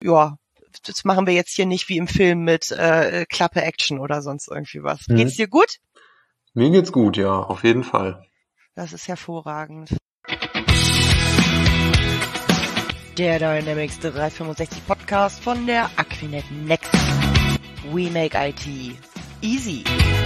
ja, das machen wir jetzt hier nicht wie im Film mit Klappe Action oder sonst irgendwie was. Geht's dir gut? Mir geht's gut, ja, auf jeden Fall. Das ist hervorragend. Der Dynamics 365 Podcast von der Aquinet Next. We make IT easy.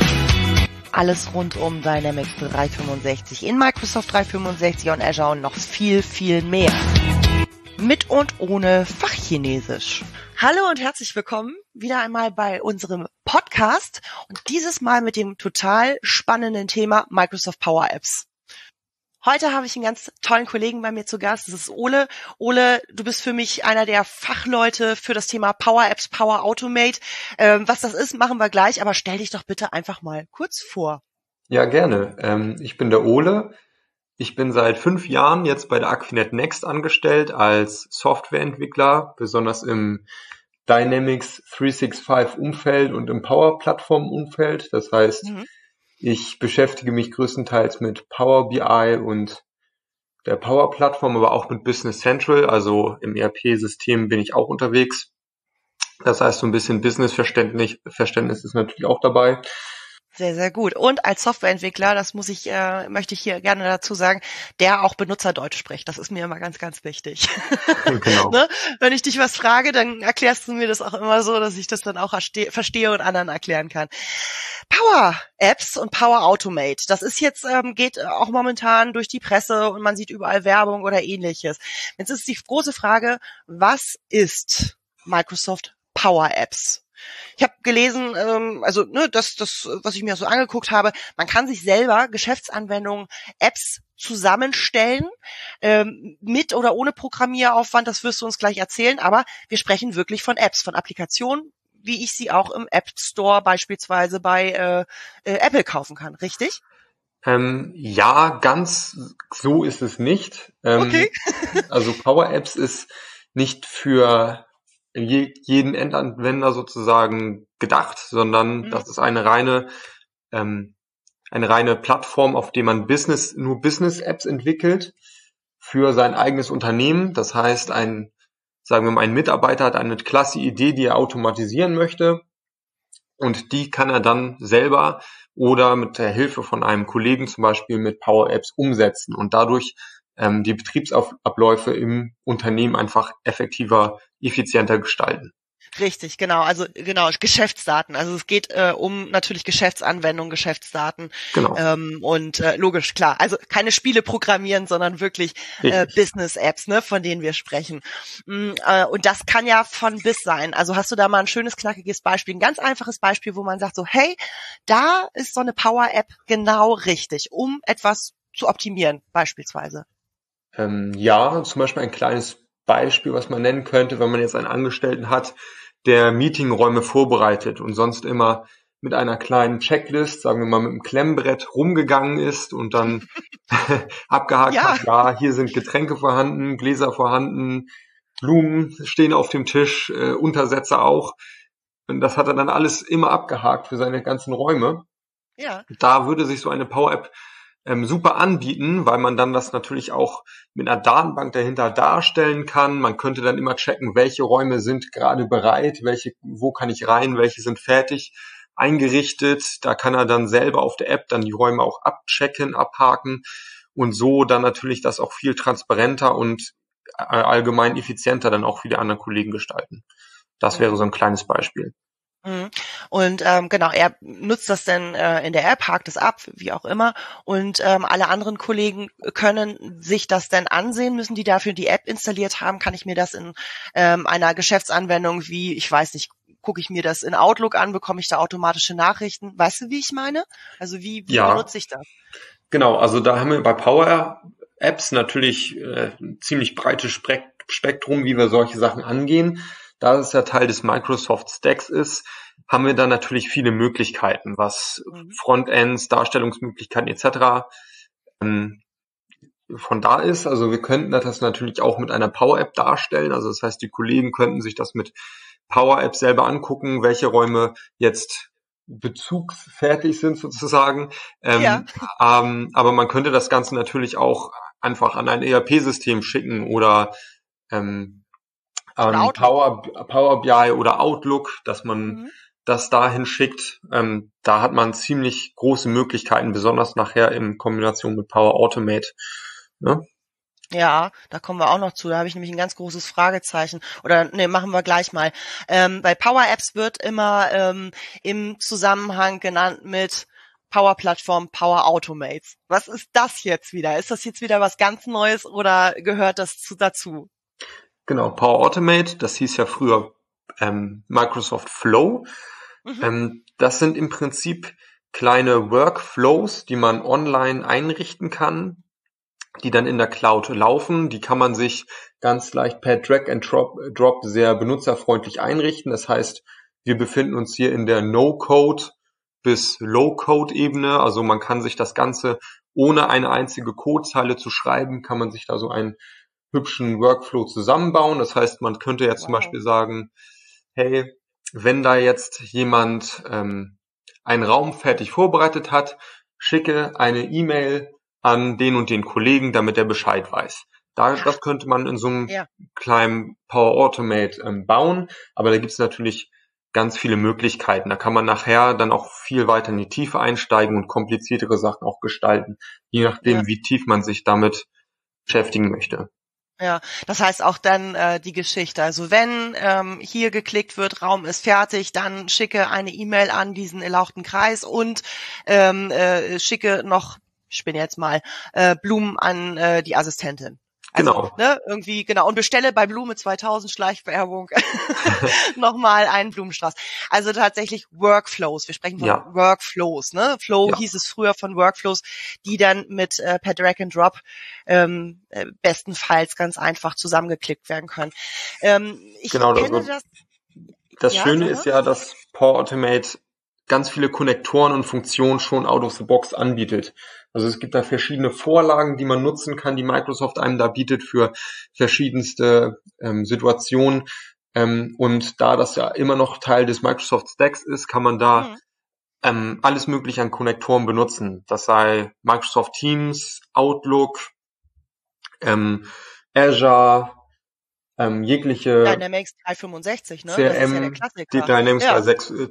Alles rund um Dynamics 365 in Microsoft 365 und Azure und noch viel, viel mehr. Mit und ohne Fachchinesisch. Hallo und herzlich willkommen wieder einmal bei unserem Podcast und dieses Mal mit dem total spannenden Thema Microsoft Power Apps. Heute habe ich einen ganz tollen Kollegen bei mir zu Gast, das ist Ole. Ole, du bist für mich einer der Fachleute für das Thema Power Apps, Power Automate. Was das ist, machen wir gleich, aber stell dich doch bitte einfach mal kurz vor. Ja, gerne. Ich bin der Ole. Ich bin seit 5 Jahren jetzt bei der Aquinet Next angestellt als Softwareentwickler, besonders im Dynamics 365 Umfeld und im Power Plattform Umfeld. Das heißt, ich beschäftige mich größtenteils mit Power BI und der Power Plattform, aber auch mit Business Central. Also im ERP-System bin ich auch unterwegs. Das heißt, so ein bisschen Business-Verständnis ist natürlich auch dabei. Sehr, sehr gut. Und als Softwareentwickler, das möchte ich hier gerne dazu sagen, der auch Benutzerdeutsch spricht. Das ist mir immer ganz, ganz wichtig. Genau. Ne? Wenn ich dich was frage, dann erklärst du mir das auch immer so, dass ich das dann auch verstehe und anderen erklären kann. Power Apps und Power Automate, das ist jetzt, geht auch momentan durch die Presse und man sieht überall Werbung oder ähnliches. Jetzt ist die große Frage, was ist Microsoft Power Apps? Ich habe gelesen, das, was ich mir so angeguckt habe, man kann sich selber Geschäftsanwendungen, Apps zusammenstellen, mit oder ohne Programmieraufwand, das wirst du uns gleich erzählen, aber wir sprechen wirklich von Apps, von Applikationen, wie ich sie auch im App Store beispielsweise bei Apple kaufen kann, richtig? Ja, ganz so ist es nicht. Okay. Also Power Apps ist nicht für jeden Endanwender sozusagen gedacht, sondern das ist eine reine Plattform, auf der man nur Business-Apps entwickelt für sein eigenes Unternehmen. Das heißt, ein Mitarbeiter hat eine klasse Idee, die er automatisieren möchte, und die kann er dann selber oder mit der Hilfe von einem Kollegen zum Beispiel mit Power Apps umsetzen und dadurch die Betriebsabläufe im Unternehmen einfach effektiver, effizienter gestalten. Richtig, genau. Also genau, Geschäftsdaten. Also es geht um natürlich Geschäftsanwendungen, Geschäftsdaten. Genau. Logisch, klar. Also keine Spiele programmieren, sondern wirklich Business-Apps, ne, von denen wir sprechen. Und das kann ja von bis sein. Also hast du da mal ein schönes, knackiges Beispiel, ein ganz einfaches Beispiel, wo man sagt so, hey, da ist so eine Power-App genau richtig, um etwas zu optimieren, beispielsweise. Ja, zum Beispiel ein kleines Beispiel, was man nennen könnte, wenn man jetzt einen Angestellten hat, der Meetingräume vorbereitet und sonst immer mit einer kleinen Checklist, sagen wir mal mit einem Klemmbrett rumgegangen ist und dann abgehakt hat, ja, hier sind Getränke vorhanden, Gläser vorhanden, Blumen stehen auf dem Tisch, Untersätze auch. Und das hat er dann alles immer abgehakt für seine ganzen Räume. Ja. Da würde sich so eine Power-App super anbieten, weil man dann das natürlich auch mit einer Datenbank dahinter darstellen kann. Man könnte dann immer checken, welche Räume sind gerade bereit, wo kann ich rein, welche sind fertig eingerichtet. Da kann er dann selber auf der App dann die Räume auch abchecken, abhaken und so dann natürlich das auch viel transparenter und allgemein effizienter dann auch für die anderen Kollegen gestalten. Das wäre so ein kleines Beispiel. Und genau, er nutzt das dann in der App, hakt es ab, wie auch immer. Und alle anderen Kollegen können sich das dann ansehen, müssen die dafür die App installiert haben. Kann ich mir das in einer Geschäftsanwendung wie, ich weiß nicht, gucke ich mir das in Outlook an, bekomme ich da automatische Nachrichten? Weißt du, wie ich meine? Also wie benutze ich das? Genau, also da haben wir bei Power Apps natürlich ein ziemlich breites Spektrum, wie wir solche Sachen angehen. Da es ja Teil des Microsoft Stacks ist, haben wir dann natürlich viele Möglichkeiten, was Frontends, Darstellungsmöglichkeiten etc. von da ist. Also wir könnten das natürlich auch mit einer Power App darstellen. Also das heißt, die Kollegen könnten sich das mit Power App selber angucken, welche Räume jetzt bezugsfertig sind sozusagen. Aber man könnte das Ganze natürlich auch einfach an ein ERP-System schicken oder Oder an Outlook. Power BI oder Outlook, dass man Mhm. das dahin schickt. Da hat man ziemlich große Möglichkeiten, besonders nachher in Kombination mit Power Automate. Ne? Ja, da kommen wir auch noch zu. Da habe ich nämlich ein ganz großes Fragezeichen. Oder ne, machen wir gleich mal. Bei Power Apps wird immer im Zusammenhang genannt mit Power Plattform, Power Automates. Was ist das jetzt wieder? Ist das jetzt wieder was ganz Neues oder gehört das dazu? Genau, Power Automate, das hieß ja früher Microsoft Flow. Mhm. Das sind im Prinzip kleine Workflows, die man online einrichten kann, die dann in der Cloud laufen. Die kann man sich ganz leicht per Drag and Drop sehr benutzerfreundlich einrichten. Das heißt, wir befinden uns hier in der No-Code bis Low-Code-Ebene. Also man kann sich das Ganze, ohne eine einzige Codezeile zu schreiben, kann man sich da so einen hübschen Workflow zusammenbauen. Das heißt, man könnte jetzt zum Wow. Beispiel sagen, hey, wenn da jetzt jemand einen Raum fertig vorbereitet hat, schicke eine E-Mail an den und den Kollegen, damit er Bescheid weiß. Das könnte man in so einem Ja. kleinen Power Automate bauen, aber da gibt es natürlich ganz viele Möglichkeiten. Da kann man nachher dann auch viel weiter in die Tiefe einsteigen und kompliziertere Sachen auch gestalten, je Ja. nachdem, wie tief man sich damit beschäftigen möchte. Ja, das heißt auch dann die Geschichte. Also wenn hier geklickt wird, Raum ist fertig, dann schicke eine E-Mail an diesen erlauchten Kreis und schicke noch, ich spinne jetzt mal, Blumen an die Assistentin. Also, Genau, ne, irgendwie, genau, und bestelle bei Blume 2000 Schleichwerbung nochmal einen Blumenstrauß. Also tatsächlich Workflows. Wir sprechen von ja, Workflows, ne? Flow ja, hieß es früher von Workflows, die dann mit per Drag and Drop bestenfalls ganz einfach zusammengeklickt werden können. Ich genau. kenne Also das, das ja, Schöne sag mal. ist ja, dass Power Automate ganz viele Konnektoren und Funktionen schon out of the box anbietet. Also es gibt da verschiedene Vorlagen, die man nutzen kann, die Microsoft einem da bietet für verschiedenste Situationen. Und da das ja immer noch Teil des Microsoft Stacks ist, kann man da Hm. alles Mögliche an Konnektoren benutzen. Das sei Microsoft Teams, Outlook, Azure, jegliche Dynamics 365, ne? Das ist ja der CRM, die Klassiker. Dynamics Ja.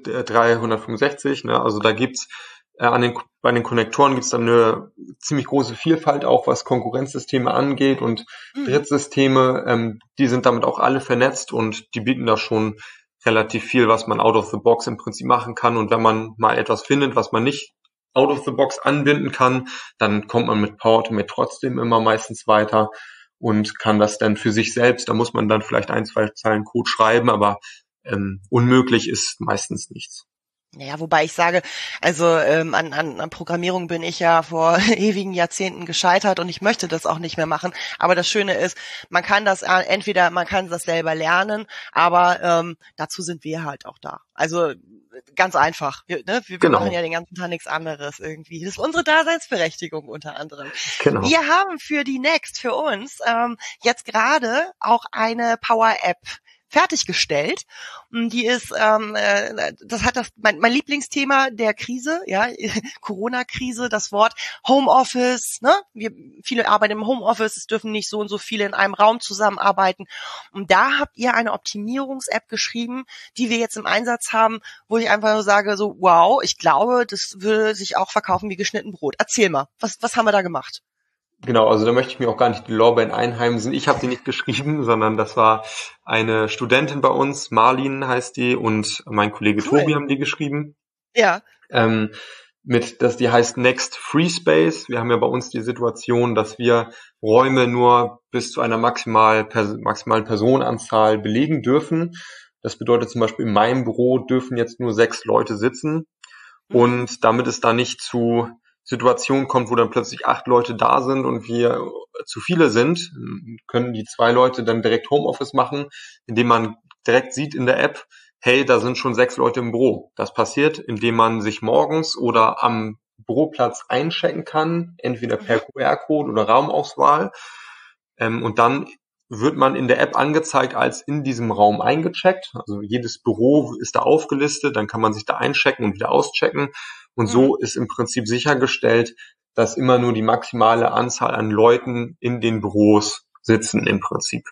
365, ne? Also da gibt's bei den Konnektoren gibt's dann eine ziemlich große Vielfalt auch, was Konkurrenzsysteme angeht und Mhm. Drittsysteme, die sind damit auch alle vernetzt und die bieten da schon relativ viel, was man out of the box im Prinzip machen kann. Und wenn man mal etwas findet, was man nicht out of the box anbinden kann, dann kommt man mit Power Automate trotzdem immer meistens weiter und kann das dann für sich selbst, da muss man dann vielleicht ein, zwei Zeilen Code schreiben, aber unmöglich ist meistens nichts. Naja, wobei ich sage, also an Programmierung bin ich ja vor ewigen Jahrzehnten gescheitert und ich möchte das auch nicht mehr machen. Aber das Schöne ist, man kann das entweder, man kann das selber lernen, aber dazu sind wir halt auch da. Also ganz einfach. Wir machen Genau, ja den ganzen Tag nichts anderes irgendwie. Das ist unsere Daseinsberechtigung unter anderem. genau. Wir haben für die Next, für uns, jetzt gerade auch eine Power-App fertiggestellt. Und die ist, das hat mein Lieblingsthema der Krise, ja, Corona-Krise, das Wort Homeoffice, ne? Viele arbeiten im Homeoffice, es dürfen nicht so und so viele in einem Raum zusammenarbeiten. Und da habt ihr eine Optimierungs-App geschrieben, die wir jetzt im Einsatz haben, wo ich einfach nur sage, so, wow, ich glaube, das würde sich auch verkaufen wie geschnitten Brot. Erzähl mal, was haben wir da gemacht? Genau, also da möchte ich mir auch gar nicht die Lorbeeren einheimsen. Ich habe die nicht geschrieben, sondern das war eine Studentin bei uns, Marlin heißt die, und mein Kollege Cool. Tobi haben die geschrieben. Ja. Ähm, die heißt Next Free Space. Wir haben ja bei uns die Situation, dass wir Räume nur bis zu einer maximalen Personenanzahl belegen dürfen. Das bedeutet zum Beispiel in meinem Büro dürfen jetzt nur 6 Leute sitzen. Mhm. Und damit es da nicht zu Situationen kommt, wo dann plötzlich 8 Leute da sind und wir zu viele sind, können die 2 Leute dann direkt Homeoffice machen, indem man direkt sieht in der App, hey, da sind schon 6 Leute im Büro. Das passiert, indem man sich morgens oder am Büroplatz einchecken kann, entweder per Mhm. QR-Code oder Raumauswahl. Und dann wird man in der App angezeigt als in diesem Raum eingecheckt. Also jedes Büro ist da aufgelistet, dann kann man sich da einchecken und wieder auschecken. Und Mhm. so ist im Prinzip sichergestellt, dass immer nur die maximale Anzahl an Leuten in den Büros sitzen im Prinzip.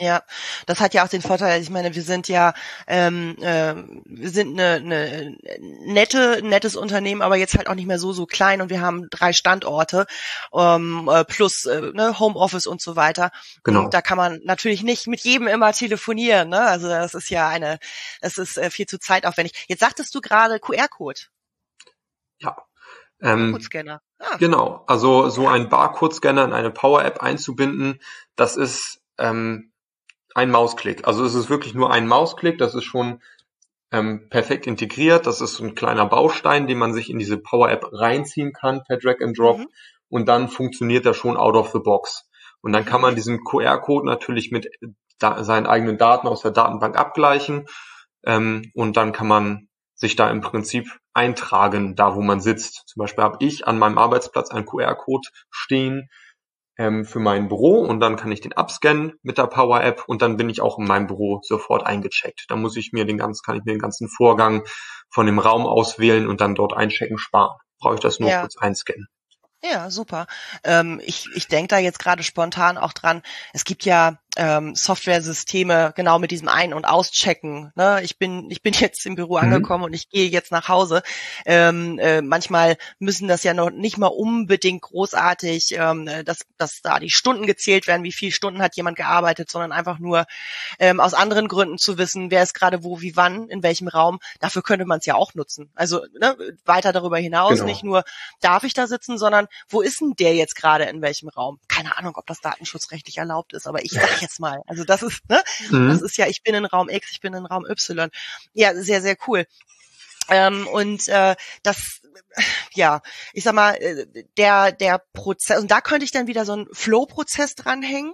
Ja, das hat ja auch den Vorteil, ich meine, wir sind ja wir sind eine nettes Unternehmen, aber jetzt halt auch nicht mehr so klein, und wir haben 3 Standorte plus ne, Homeoffice und so weiter. Und Genau. da kann man natürlich nicht mit jedem immer telefonieren, ne? Also das ist viel zu zeitaufwendig. Jetzt sagtest du gerade QR-Code, Ja. Barcode-Scanner. Ah, Genau. Also so ja. ein Barcode-Scanner in eine Power-App einzubinden, das ist ein Mausklick. Also es ist wirklich nur ein Mausklick, das ist schon perfekt integriert. Das ist so ein kleiner Baustein, den man sich in diese Power-App reinziehen kann per Drag and Drop, Mhm. und dann funktioniert das schon out of the box. Und dann kann man Mhm. diesen QR-Code natürlich mit seinen eigenen Daten aus der Datenbank abgleichen, und dann kann man sich da im Prinzip eintragen, da wo man sitzt. Zum Beispiel habe ich an meinem Arbeitsplatz einen QR-Code stehen für mein Büro, und dann kann ich den abscannen mit der Power App, und dann bin ich auch in meinem Büro sofort eingecheckt. Da kann ich mir den ganzen Vorgang von dem Raum auswählen und dann dort einchecken sparen. Brauche ich das nur Ja. kurz einscannen. Ja, super. Ich denke da jetzt gerade spontan auch dran, es gibt ja Software-Systeme genau mit diesem Ein- und Auschecken. Ne? Ich bin jetzt im Büro angekommen und ich gehe jetzt nach Hause. Manchmal müssen das ja noch nicht mal unbedingt großartig, dass da die Stunden gezählt werden, wie viele Stunden hat jemand gearbeitet, sondern einfach nur aus anderen Gründen zu wissen, wer ist gerade wo, wie, wann, in welchem Raum. Dafür könnte man es ja auch nutzen. Also ne, weiter darüber hinaus, nicht Genau. nur darf ich da sitzen, sondern wo ist denn der jetzt gerade in welchem Raum? Keine Ahnung, ob das datenschutzrechtlich erlaubt ist, aber ich sag jetzt mal. Also das ist, ne? Das Mhm. ist ja, ich bin in Raum X, ich bin in Raum Y. Ja, sehr, sehr cool. Das, ja, ich sag mal, der Prozess, und da könnte ich dann wieder so einen Flow-Prozess dranhängen,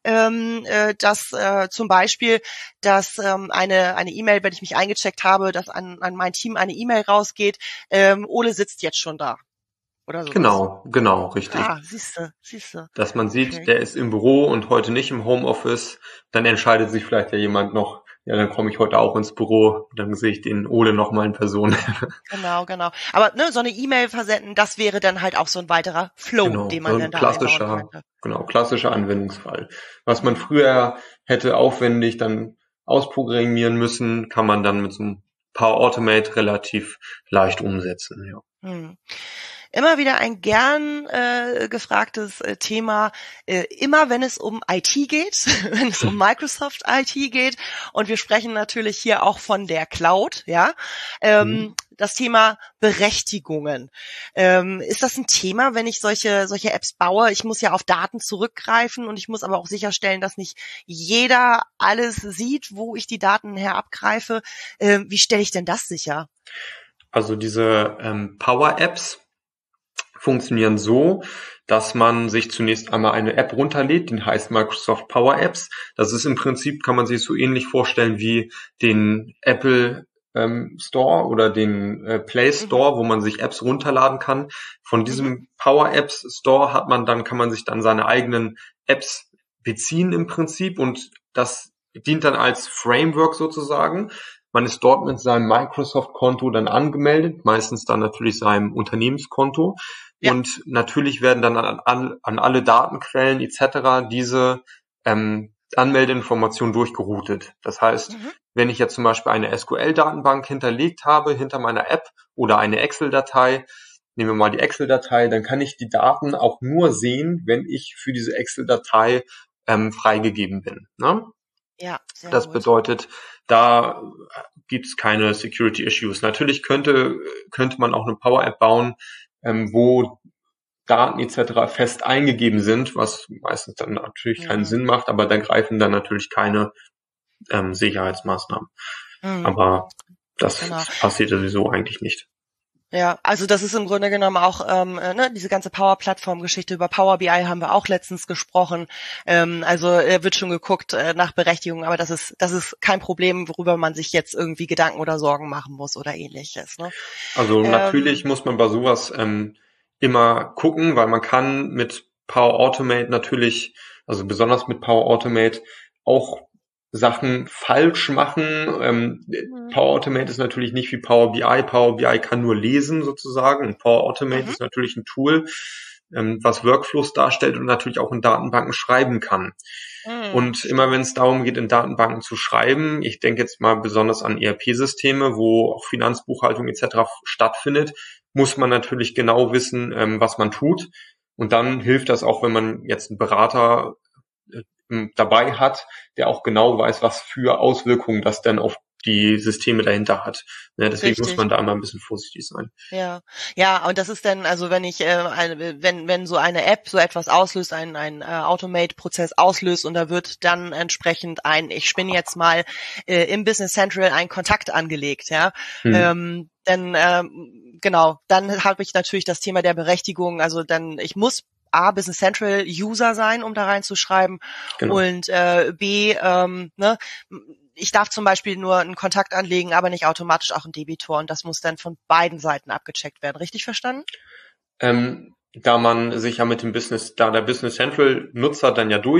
dass zum Beispiel, dass eine E-Mail, wenn ich mich eingecheckt habe, dass an mein Team eine E-Mail rausgeht, Ole sitzt jetzt schon da oder sowas. Genau, richtig. Ah, siehste. Dass man sieht, Okay. der ist im Büro und heute nicht im Homeoffice, dann entscheidet sich vielleicht ja jemand noch, ja, dann komme ich heute auch ins Büro, dann sehe ich den Ole noch mal in Person. Genau. Aber ne, so eine E-Mail versenden, das wäre dann halt auch so ein weiterer Flow, Genau, den so man ein dann da einbauen könnte. klassischer Anwendungsfall. Was man Mhm. früher hätte aufwendig dann ausprogrammieren müssen, kann man dann mit so einem Power Automate relativ leicht umsetzen, ja. Hm. Immer wieder ein gern gefragtes Thema, immer wenn es um IT geht, wenn es um Microsoft IT geht, und wir sprechen natürlich hier auch von der Cloud, ja, Mhm. das Thema Berechtigungen. Ist das ein Thema, wenn ich solche Apps baue? Ich muss ja auf Daten zurückgreifen, und ich muss aber auch sicherstellen, dass nicht jeder alles sieht, wo ich die Daten her abgreife. Wie stelle ich denn das sicher? Also diese Power Apps funktionieren so, dass man sich zunächst einmal eine App runterlädt, die heißt Microsoft Power Apps. Das ist im Prinzip, kann man sich so ähnlich vorstellen wie den Apple Store oder den Play Mhm. Store, wo man sich Apps runterladen kann. Von Mhm. diesem Power Apps Store kann man sich dann seine eigenen Apps beziehen im Prinzip, und das dient dann als Framework sozusagen. Man ist dort mit seinem Microsoft-Konto dann angemeldet, meistens dann natürlich seinem Unternehmenskonto. Ja. Und natürlich werden dann an alle Datenquellen etc. diese Anmeldeinformationen durchgeroutet. Das heißt, Mhm. wenn ich jetzt zum Beispiel eine SQL-Datenbank hinterlegt habe hinter meiner App oder eine Excel-Datei, nehmen wir mal die Excel-Datei, dann kann ich die Daten auch nur sehen, wenn ich für diese Excel-Datei freigegeben bin. Ne? Ja, sehr Das gut. bedeutet, da gibt's keine Security Issues. Natürlich könnte man auch eine Power App bauen, wo Daten etc. fest eingegeben sind, was meistens dann natürlich keinen Mhm. Sinn macht, aber da greifen dann natürlich keine Sicherheitsmaßnahmen. Mhm. Aber das Genau. passiert sowieso eigentlich nicht. Ja, also das ist im Grunde genommen auch ne, diese ganze Power-Plattform-Geschichte. Über Power BI haben wir auch letztens gesprochen. Also wird schon geguckt nach Berechtigung, aber das ist kein Problem, worüber man sich jetzt irgendwie Gedanken oder Sorgen machen muss oder ähnliches. Ne? Also natürlich Ähm, muss man bei sowas immer gucken, weil man kann mit Power Automate natürlich, also besonders mit Power Automate, auch Sachen falsch machen. Power Automate ist natürlich nicht wie Power BI. Power BI kann nur lesen sozusagen. Und Power Automate mhm. ist natürlich ein Tool, was Workflows darstellt und natürlich auch in Datenbanken schreiben kann. Und immer wenn es darum geht, in Datenbanken zu schreiben, ich denke jetzt mal besonders an ERP-Systeme, wo auch Finanzbuchhaltung etc. stattfindet, muss man natürlich genau wissen, was man tut. Und dann hilft das auch, wenn man jetzt einen Berater dabei hat, der auch genau weiß, was für Auswirkungen das denn auf die Systeme dahinter hat. Ja, deswegen muss man da immer ein bisschen vorsichtig sein. Ja, ja, und das ist dann, also wenn ich wenn so eine App so etwas auslöst, ein Automate-Prozess auslöst und da wird dann entsprechend ich spinne jetzt mal im Business Central einen Kontakt angelegt, ja, dann genau, dann habe ich natürlich das Thema der Berechtigung, also dann ich muss Business Central User sein, um da reinzuschreiben, und B, ich darf zum Beispiel nur einen Kontakt anlegen, aber nicht automatisch auch einen Debitor, und das muss dann von beiden Seiten abgecheckt werden. Richtig verstanden? Da man sich ja mit dem der Business Central Nutzer dann ja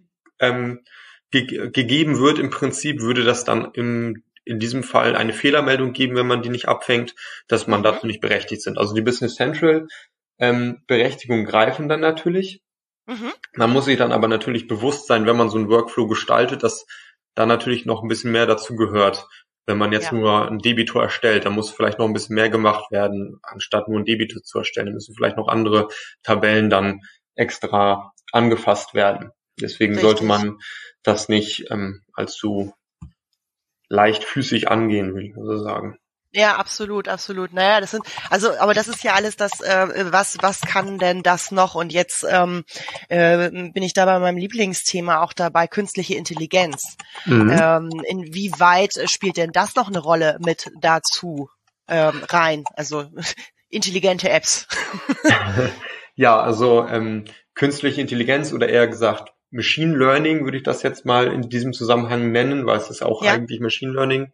gegeben wird, im Prinzip würde das dann in diesem Fall eine Fehlermeldung geben, wenn man die nicht abfängt, dass man dazu nicht berechtigt sind. Also die Business Central Berechtigungen greifen dann natürlich. Man muss sich dann aber natürlich bewusst sein, wenn man so einen Workflow gestaltet, dass da natürlich noch ein bisschen mehr dazu gehört. Wenn man jetzt nur einen Debitor erstellt, dann muss vielleicht noch ein bisschen mehr gemacht werden, anstatt nur einen Debitor zu erstellen. Dann müssen vielleicht noch andere Tabellen dann extra angefasst werden. Deswegen sollte man das nicht allzu leichtfüßig angehen, würde ich mal so sagen. Ja, absolut, absolut. Naja, aber das ist ja alles das, was kann denn das noch? Und jetzt bin ich da bei meinem Lieblingsthema auch dabei, künstliche Intelligenz. Inwieweit spielt denn das noch eine Rolle mit dazu rein? Also intelligente Apps. Ja, also künstliche Intelligenz oder eher gesagt Machine Learning würde ich das jetzt mal in diesem Zusammenhang nennen, weil es ist auch eigentlich Machine Learning.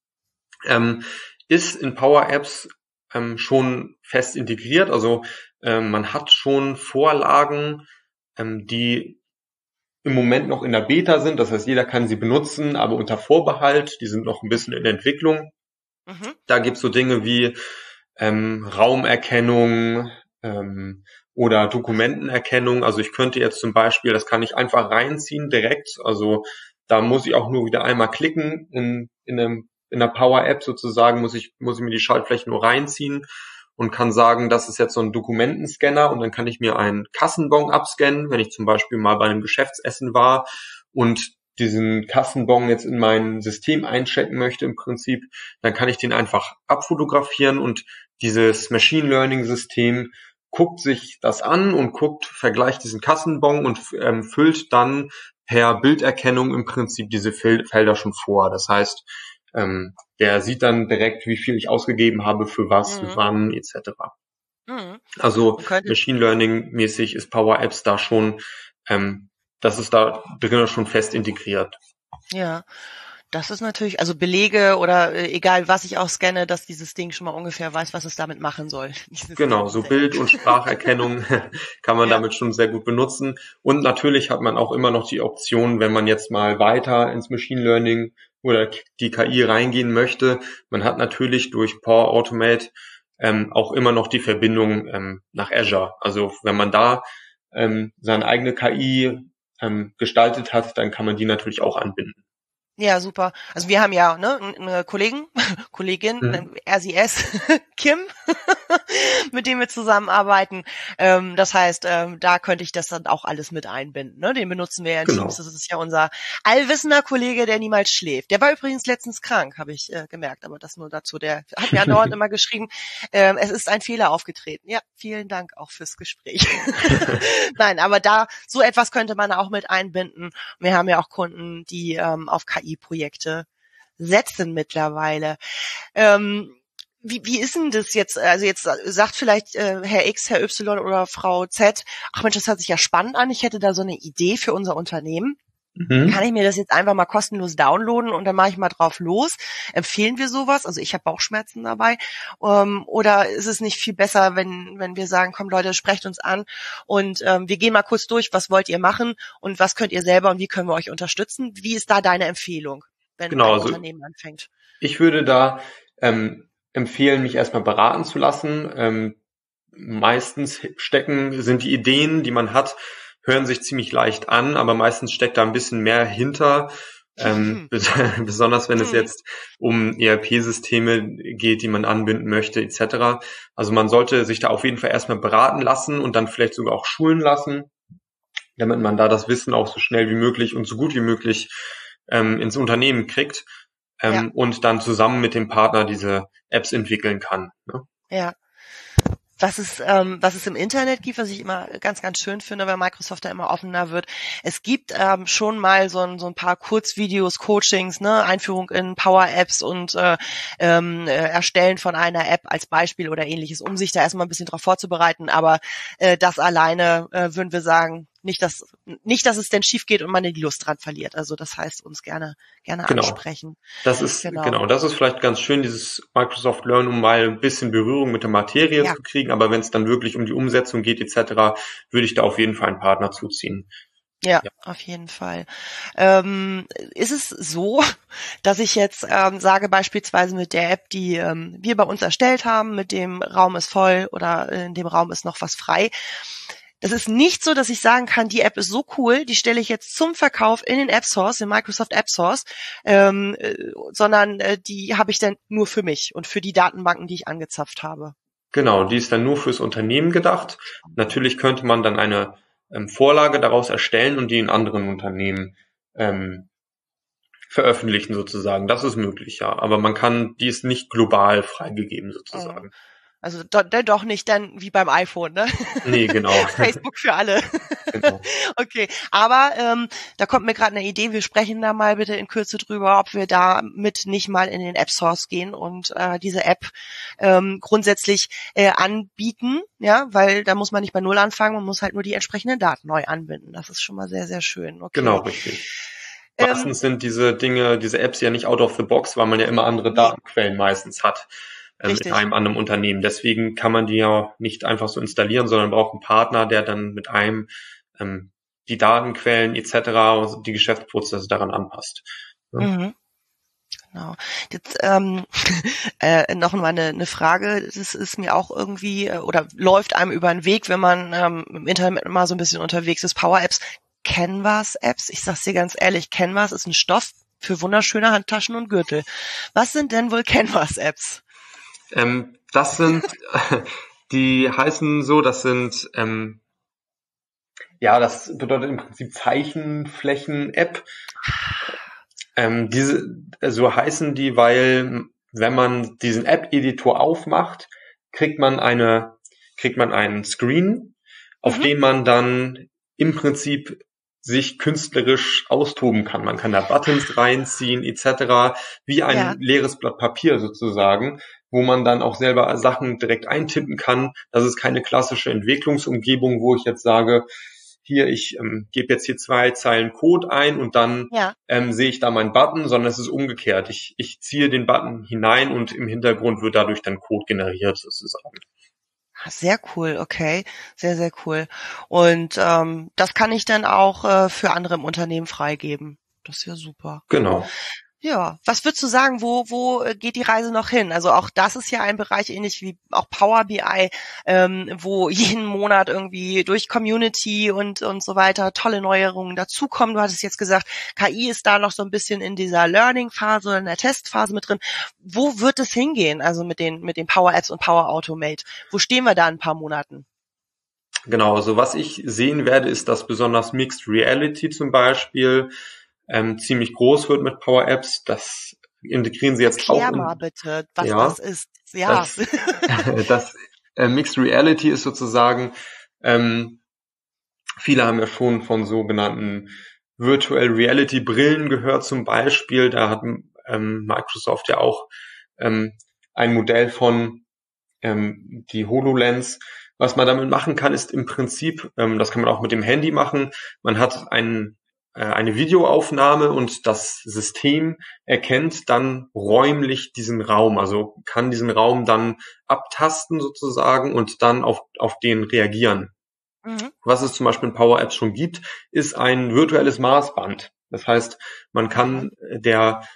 Ist in Power Apps schon fest integriert. Also man hat schon Vorlagen, die im Moment noch in der Beta sind. Das heißt, jeder kann sie benutzen, aber unter Vorbehalt. Die sind noch ein bisschen in Entwicklung. Da gibt's so Dinge wie Raumerkennung oder Dokumentenerkennung. Also ich könnte jetzt zum Beispiel, das kann ich einfach reinziehen direkt. Also da muss ich auch nur wieder einmal klicken in der Power-App sozusagen muss ich mir die Schaltfläche nur reinziehen und kann sagen, das ist jetzt so ein Dokumentenscanner, und dann kann ich mir einen Kassenbon abscannen, wenn ich zum Beispiel mal bei einem Geschäftsessen war und diesen Kassenbon jetzt in mein System einchecken möchte im Prinzip, dann kann ich den einfach abfotografieren, und dieses Machine Learning System guckt sich das an und vergleicht diesen Kassenbon und füllt dann per Bilderkennung im Prinzip diese Felder schon vor. Das heißt, der sieht dann direkt, wie viel ich ausgegeben habe, für was, wann, etc. Also Machine Learning mäßig ist Power Apps da schon, das ist da drin schon fest integriert. Ja, das ist natürlich, also Belege oder egal was ich auch scanne, dass dieses Ding schon mal ungefähr weiß, was es damit machen soll. Genau, so Bild- und Spracherkennung kann man damit schon sehr gut benutzen. Und natürlich hat man auch immer noch die Option, wenn man jetzt mal weiter ins Machine Learning oder die KI reingehen möchte. Man hat natürlich durch Power Automate auch immer noch die Verbindung nach Azure. Also wenn man da seine eigene KI gestaltet hat, dann kann man die natürlich auch anbinden. Ja, super. Also wir haben ja eine Kollegin, RCS, Kim, mit dem wir zusammenarbeiten. Das heißt, da könnte ich das dann auch alles mit einbinden. Ne? Den benutzen wir ja in Teams. Das ist ja unser allwissender Kollege, der niemals schläft. Der war übrigens letztens krank, habe ich gemerkt, aber das nur dazu. Der hat mir andauernd immer geschrieben, es ist ein Fehler aufgetreten. Ja, vielen Dank auch fürs Gespräch. Nein, aber da so etwas könnte man auch mit einbinden. Wir haben ja auch Kunden, die auf KI-Projekte setzen mittlerweile. Wie ist denn das jetzt? Also jetzt sagt vielleicht Herr X, Herr Y oder Frau Z, ach Mensch, das hört sich ja spannend an. Ich hätte da so eine Idee für unser Unternehmen. Kann ich mir das jetzt einfach mal kostenlos downloaden und dann mache ich mal drauf los? Empfehlen wir sowas? Also ich habe Bauchschmerzen dabei. Oder ist es nicht viel besser, wenn wir sagen, komm Leute, sprecht uns an und wir gehen mal kurz durch, was wollt ihr machen und was könnt ihr selber und wie können wir euch unterstützen? Wie ist da deine Empfehlung, wenn ein Unternehmen anfängt? Ich würde da empfehlen, mich erstmal beraten zu lassen. Meistens sind die Ideen, die man hat, hören sich ziemlich leicht an, aber meistens steckt da ein bisschen mehr hinter. Besonders wenn es jetzt um ERP-Systeme geht, die man anbinden möchte, etc. Also man sollte sich da auf jeden Fall erstmal beraten lassen und dann vielleicht sogar auch schulen lassen, damit man da das Wissen auch so schnell wie möglich und so gut wie möglich ins Unternehmen kriegt und dann zusammen mit dem Partner diese Apps entwickeln kann. Ne? Ja. Was es im Internet gibt, was ich immer ganz, ganz schön finde, weil Microsoft da immer offener wird. Es gibt schon mal so ein paar Kurzvideos, Coachings, ne, Einführung in Power Apps und Erstellen von einer App als Beispiel oder ähnliches, um sich da erstmal ein bisschen drauf vorzubereiten. Aber das alleine würden wir sagen, nicht, dass es denn schief geht und man die Lust dran verliert. Also das heißt, uns gerne ansprechen. Das ist das ist vielleicht ganz schön, dieses Microsoft Learn, um mal ein bisschen Berührung mit der Materie zu kriegen. Aber wenn es dann wirklich um die Umsetzung geht etc., würde ich da auf jeden Fall einen Partner zuziehen. Ja, auf jeden Fall. Ist es so, dass ich jetzt sage, beispielsweise mit der App, die wir bei uns erstellt haben, mit dem Raum ist voll oder in dem Raum ist noch was frei. Das ist nicht so, dass ich sagen kann, die App ist so cool, die stelle ich jetzt zum Verkauf in den App Source, in Microsoft App Source, sondern die habe ich dann nur für mich und für die Datenbanken, die ich angezapft habe. Genau, die ist dann nur fürs Unternehmen gedacht. Natürlich könnte man dann eine Vorlage daraus erstellen und die in anderen Unternehmen veröffentlichen sozusagen. Das ist möglich, ja. Aber die ist nicht global freigegeben sozusagen. Also doch nicht dann wie beim iPhone, ne? Nee, genau. Facebook für alle. Genau. Okay, aber da kommt mir gerade eine Idee. Wir sprechen da mal bitte in Kürze drüber, ob wir damit nicht mal in den App Source gehen und diese App grundsätzlich anbieten, ja, weil da muss man nicht bei Null anfangen, man muss halt nur die entsprechenden Daten neu anbinden. Das ist schon mal sehr, sehr schön. Okay. Genau, richtig. Meistens sind diese Apps ja nicht out of the box, weil man ja immer andere Datenquellen meistens hat. In einem anderen Unternehmen. Deswegen kann man die ja nicht einfach so installieren, sondern braucht einen Partner, der dann mit einem die Datenquellen etc. und die Geschäftsprozesse daran anpasst. Ja. Mhm. Genau. Jetzt noch mal eine Frage. Das ist mir auch irgendwie oder läuft einem über den Weg, wenn man im Internet mal so ein bisschen unterwegs ist. Power Apps, Canvas Apps. Ich sag's dir ganz ehrlich, Canvas ist ein Stoff für wunderschöne Handtaschen und Gürtel. Was sind denn wohl Canvas Apps? Das sind, die heißen so, das bedeutet im Prinzip Zeichenflächen-App. So heißen die, weil wenn man diesen App-Editor aufmacht, kriegt man einen Screen, auf dem man dann im Prinzip sich künstlerisch austoben kann. Man kann da Buttons reinziehen etc., wie ein leeres Blatt Papier sozusagen, wo man dann auch selber Sachen direkt eintippen kann. Das ist keine klassische Entwicklungsumgebung, wo ich jetzt sage, hier, ich gebe jetzt hier 2 Zeilen Code ein und dann sehe ich da meinen Button, sondern es ist umgekehrt. Ich ziehe den Button hinein und im Hintergrund wird dadurch dann Code generiert sozusagen. Sehr cool, okay. Sehr, sehr cool. Und das kann ich dann auch für andere im Unternehmen freigeben. Das ist ja super. Genau. Ja, was würdest du sagen, wo geht die Reise noch hin? Also auch das ist ja ein Bereich, ähnlich wie auch Power BI, wo jeden Monat irgendwie durch Community und so weiter tolle Neuerungen dazukommen. Du hattest jetzt gesagt, KI ist da noch so ein bisschen in dieser Learning-Phase oder in der Testphase mit drin. Wo wird es hingehen, also mit den Power Apps und Power Automate? Wo stehen wir da in ein paar Monaten? Genau, also was ich sehen werde, ist, dass besonders Mixed Reality zum Beispiel ziemlich groß wird mit Power Apps. Das integrieren sie jetzt Erklär auch. Mal bitte, was das ist. Ja. Das Mixed Reality ist sozusagen, viele haben ja schon von sogenannten Virtual Reality Brillen gehört zum Beispiel. Da hat Microsoft ja auch ein Modell von die HoloLens. Was man damit machen kann, ist im Prinzip, das kann man auch mit dem Handy machen, man hat eine Videoaufnahme und das System erkennt dann räumlich diesen Raum, also kann diesen Raum dann abtasten sozusagen und dann auf den reagieren. Mhm. Was es zum Beispiel in Power Apps schon gibt, ist ein virtuelles Maßband. Das heißt, man kann, der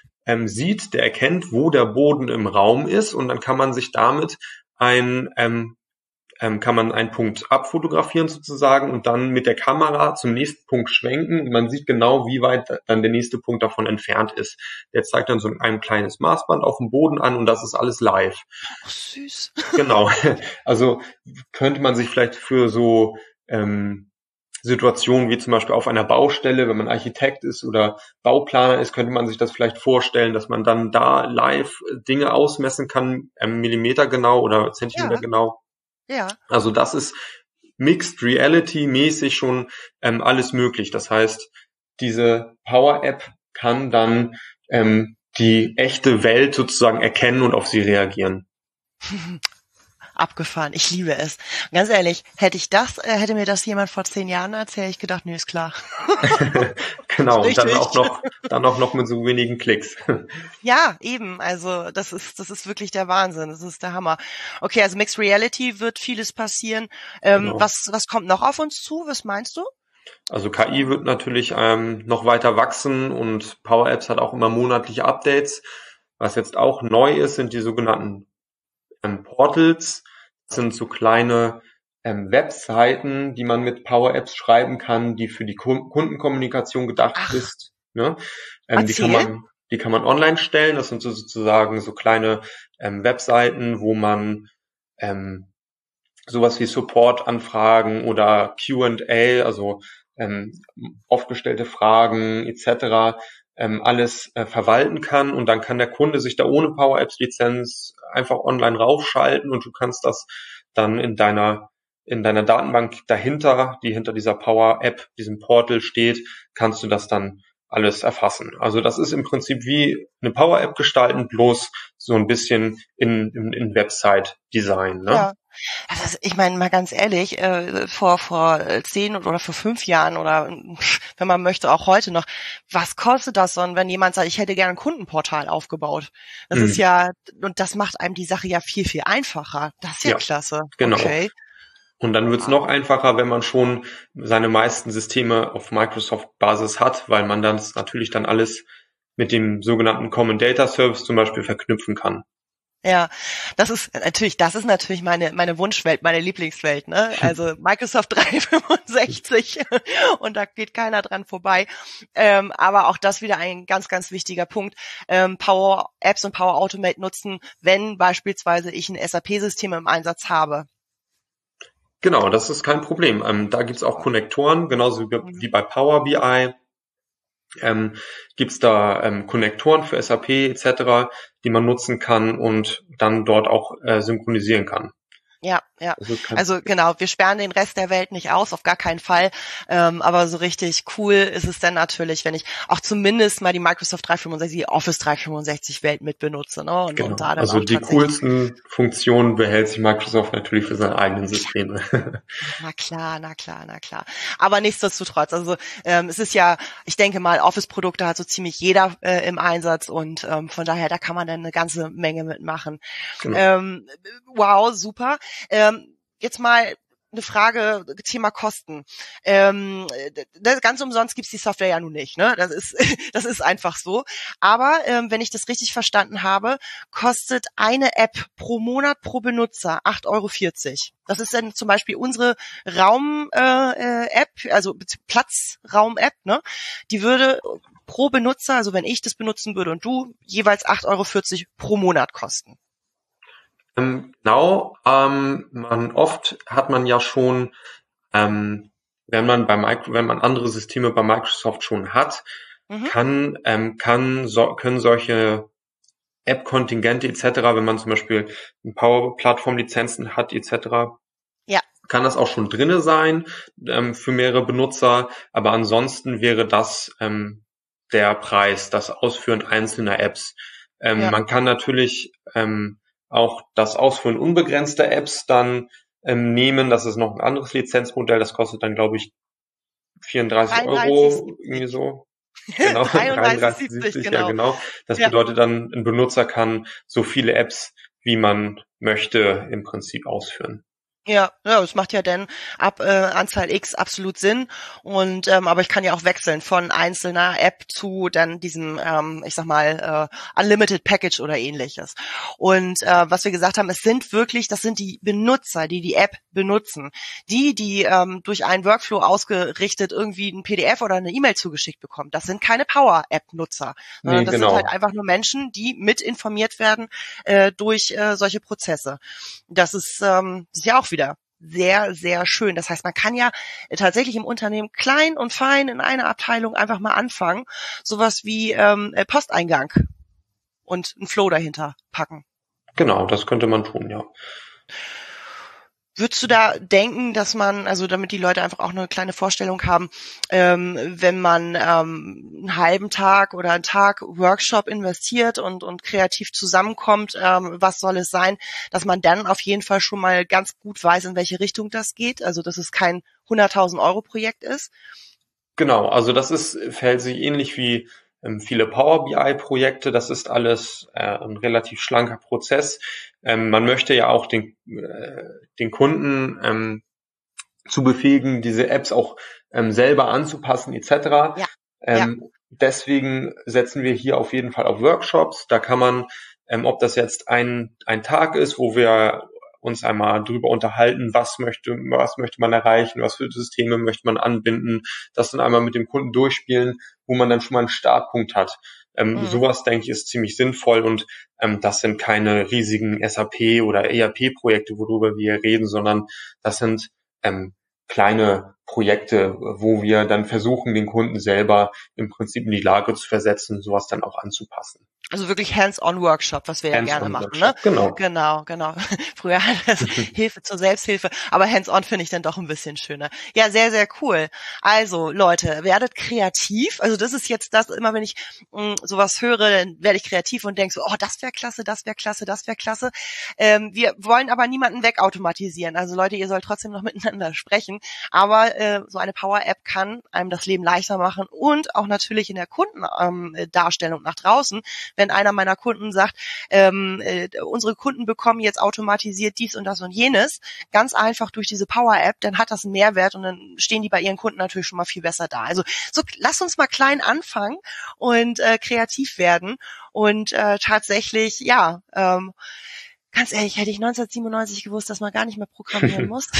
erkennt, wo der Boden im Raum ist und dann kann man sich damit ein kann man einen Punkt abfotografieren sozusagen und dann mit der Kamera zum nächsten Punkt schwenken und man sieht genau, wie weit dann der nächste Punkt davon entfernt ist. Der zeigt dann so ein kleines Maßband auf dem Boden an und das ist alles live. Ach, süß. Genau. Also könnte man sich vielleicht für so Situationen wie zum Beispiel auf einer Baustelle, wenn man Architekt ist oder Bauplaner ist, könnte man sich das vielleicht vorstellen, dass man dann da live Dinge ausmessen kann, Millimeter genau oder Zentimeter genau. Ja. Also das ist Mixed Reality mäßig schon alles möglich. Das heißt, diese Power App kann dann die echte Welt sozusagen erkennen und auf sie reagieren. Abgefahren. Ich liebe es. Ganz ehrlich, hätte mir das jemand vor 10 Jahren erzählt, ich gedacht, nee, ist klar. Genau, und dann auch noch mit so wenigen Klicks. Ja, eben. Also, das ist wirklich der Wahnsinn. Das ist der Hammer. Okay, also Mixed Reality wird vieles passieren. Genau. Was kommt noch auf uns zu? Was meinst du? Also KI wird natürlich noch weiter wachsen und Power Apps hat auch immer monatliche Updates. Was jetzt auch neu ist, sind die sogenannten Portals. Das sind so kleine Webseiten, die man mit Power Apps schreiben kann, die für die Kundenkommunikation gedacht ist. Ne? Die kann man online stellen. Das sind sozusagen so kleine Webseiten, wo man sowas wie Support-Anfragen oder Q&A, also oft gestellte Fragen etc. Alles verwalten kann und dann kann der Kunde sich da ohne Power Apps Lizenz einfach online raufschalten und du kannst das dann in deiner Datenbank dahinter, die hinter dieser Power App, diesem Portal steht, kannst du das dann alles erfassen. Also das ist im Prinzip wie eine Power App gestalten, bloß so ein bisschen in Website Design, ne? Ja. Also ich meine mal ganz ehrlich, vor 10 oder vor 5 Jahren oder wenn man möchte auch heute noch, was kostet das denn, wenn jemand sagt, ich hätte gerne ein Kundenportal aufgebaut? Das ist ja, und das macht einem die Sache ja viel, viel einfacher. Das ist ja klasse. Genau. Okay. Und dann wird's noch einfacher, wenn man schon seine meisten Systeme auf Microsoft-Basis hat, weil man das natürlich dann alles mit dem sogenannten Common Data Service zum Beispiel verknüpfen kann. Ja, das ist natürlich meine Wunschwelt, meine Lieblingswelt, ne? Also Microsoft 365 und da geht keiner dran vorbei. Aber auch das wieder ein ganz, ganz wichtiger Punkt. Power Apps und Power Automate nutzen, wenn beispielsweise ich ein SAP-System im Einsatz habe. Genau, das ist kein Problem. Da gibt's auch Konnektoren, genauso wie bei Power BI. Gibt's da Konnektoren für SAP etc., die man nutzen kann und dann dort auch synchronisieren kann. Ja. Also genau, wir sperren den Rest der Welt nicht aus, auf gar keinen Fall. Aber so richtig cool ist es dann natürlich, wenn ich auch zumindest mal die Microsoft 365, die Office 365 Welt mit benutze. Ne? Und da dann also auch die coolsten Funktionen behält sich Microsoft natürlich für seine eigenen Systeme. Na klar. Aber nichtsdestotrotz, also es ist ja, ich denke mal, Office-Produkte hat so ziemlich jeder im Einsatz und von daher, da kann man dann eine ganze Menge mitmachen. Genau. Wow, super. Jetzt mal eine Frage, Thema Kosten. Ganz umsonst gibt's die Software ja nun nicht, ne? Das ist einfach so. Aber wenn ich das richtig verstanden habe, kostet eine App pro Monat pro Benutzer 8,40 €. Das ist dann zum Beispiel unsere Raum-App, also Platzraum-App, ne? Die würde pro Benutzer, also wenn ich das benutzen würde und du, jeweils 8,40 € pro Monat kosten. Genau, oft hat man ja schon, wenn man andere Systeme bei Microsoft schon hat, können solche App-Kontingente etc., wenn man zum Beispiel Power-Plattform-Lizenzen hat etc., kann das auch schon drinne sein für mehrere Benutzer, aber ansonsten wäre das der Preis, das Ausführen einzelner Apps. Man kann natürlich auch das Ausführen unbegrenzter Apps dann nehmen. Das ist noch ein anderes Lizenzmodell. Das kostet dann, glaube ich, 34 €, irgendwie so. Genau, 33,70, genau. Ja, genau. Das bedeutet dann, ein Benutzer kann so viele Apps, wie man möchte, im Prinzip ausführen. Ja, es macht ja dann ab Anzahl X absolut Sinn und aber ich kann ja auch wechseln von einzelner App zu dann diesem ich sag mal Unlimited Package oder ähnliches. Und was wir gesagt haben, das sind die Benutzer, die App benutzen, die durch einen Workflow ausgerichtet irgendwie ein PDF oder eine E-Mail zugeschickt bekommen. Das sind keine Power-App-Nutzer, sondern das sind halt einfach nur Menschen, die mit informiert werden durch solche Prozesse. Das ist ja auch wieder sehr, sehr schön. Das heißt, man kann ja tatsächlich im Unternehmen klein und fein in einer Abteilung einfach mal anfangen, sowas wie Posteingang und einen Flow dahinter packen. Genau, das könnte man tun, ja. Würdest du da denken, dass man, also damit die Leute einfach auch eine kleine Vorstellung haben, wenn man einen halben Tag oder einen Tag Workshop investiert und kreativ zusammenkommt, was soll es sein, dass man dann auf jeden Fall schon mal ganz gut weiß, in welche Richtung das geht, also dass es kein 100.000 Euro Projekt ist? Genau, also verhält sich ähnlich wie viele Power BI-Projekte. Das ist alles ein relativ schlanker Prozess. Man möchte ja auch den Kunden zu befähigen, diese Apps auch selber anzupassen etc. Ja. Deswegen setzen wir hier auf jeden Fall auf Workshops. Da kann man, ob das jetzt ein Tag ist, wo wir uns einmal drüber unterhalten, was möchte man erreichen, was für Systeme möchte man anbinden, das dann einmal mit dem Kunden durchspielen, wo man dann schon mal einen Startpunkt hat. Sowas, denke ich, ist ziemlich sinnvoll und das sind keine riesigen SAP- oder ERP-Projekte, worüber wir reden, sondern das sind kleine Projekte, wo wir dann versuchen, den Kunden selber im Prinzip in die Lage zu versetzen, sowas dann auch anzupassen. Also wirklich Hands-on-Workshop, was wir ja gerne machen, ne? Genau. Früher hat das Hilfe zur Selbsthilfe, aber Hands-on finde ich dann doch ein bisschen schöner. Ja, sehr, sehr cool. Also Leute, werdet kreativ. Also das ist jetzt das, immer wenn ich sowas höre, dann werde ich kreativ und denke so, oh, das wäre klasse, das wäre klasse, das wäre klasse. Wir wollen aber niemanden wegautomatisieren. Also Leute, ihr sollt trotzdem noch miteinander sprechen. Aber so eine Power-App kann einem das Leben leichter machen und auch natürlich in der Kundendarstellung nach draußen. Wenn einer meiner Kunden sagt, unsere Kunden bekommen jetzt automatisiert dies und das und jenes, ganz einfach durch diese Power-App, dann hat das einen Mehrwert und dann stehen die bei ihren Kunden natürlich schon mal viel besser da. Also so, lasst uns mal klein anfangen und kreativ werden und tatsächlich, ja, ganz ehrlich, hätte ich 1997 gewusst, dass man gar nicht mehr programmieren muss.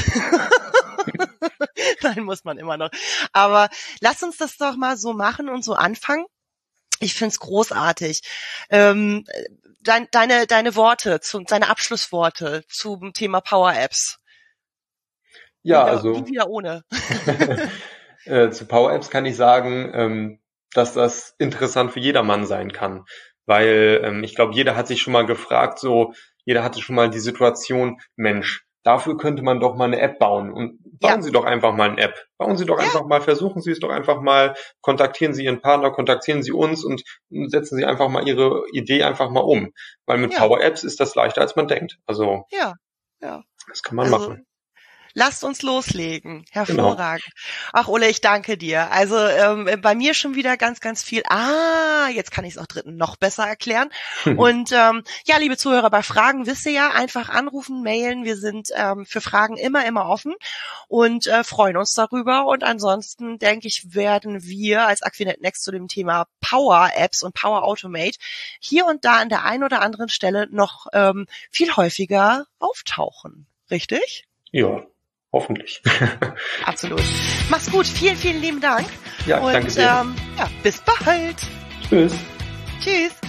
Nein, muss man immer noch. Aber lasst uns das doch mal so machen und so anfangen. Ich find's großartig. Deine Worte, deine Abschlussworte zum Thema Power Apps. Ja, wieder ohne. Zu Power Apps kann ich sagen, dass das interessant für jedermann sein kann, weil ich glaube, jeder hat sich schon mal gefragt, jeder hatte schon mal die Situation, Mensch, dafür könnte man doch mal eine App bauen. Und bauen Sie doch einfach mal eine App. Bauen Sie doch einfach mal, versuchen Sie es doch einfach mal, kontaktieren Sie Ihren Partner, kontaktieren Sie uns und setzen Sie einfach mal Ihre Idee einfach mal um. Weil mit Power Apps ist das leichter, als man denkt. Also, das kann man machen. Lasst uns loslegen. Hervorragend. Genau. Ach, Ole, ich danke dir. Also bei mir schon wieder ganz, ganz viel. Jetzt kann ich es auch Dritten noch besser erklären. Und liebe Zuhörer, bei Fragen wisst ihr ja, einfach anrufen, mailen. Wir sind für Fragen immer offen und freuen uns darüber. Und ansonsten, denke ich, werden wir als Aquinet Next zu dem Thema Power Apps und Power Automate hier und da an der einen oder anderen Stelle noch viel häufiger auftauchen. Richtig? Ja. Hoffentlich. Absolut. Mach's gut. Vielen, vielen lieben Dank. Ja, danke sehr. Bis bald. Tschüss. Tschüss.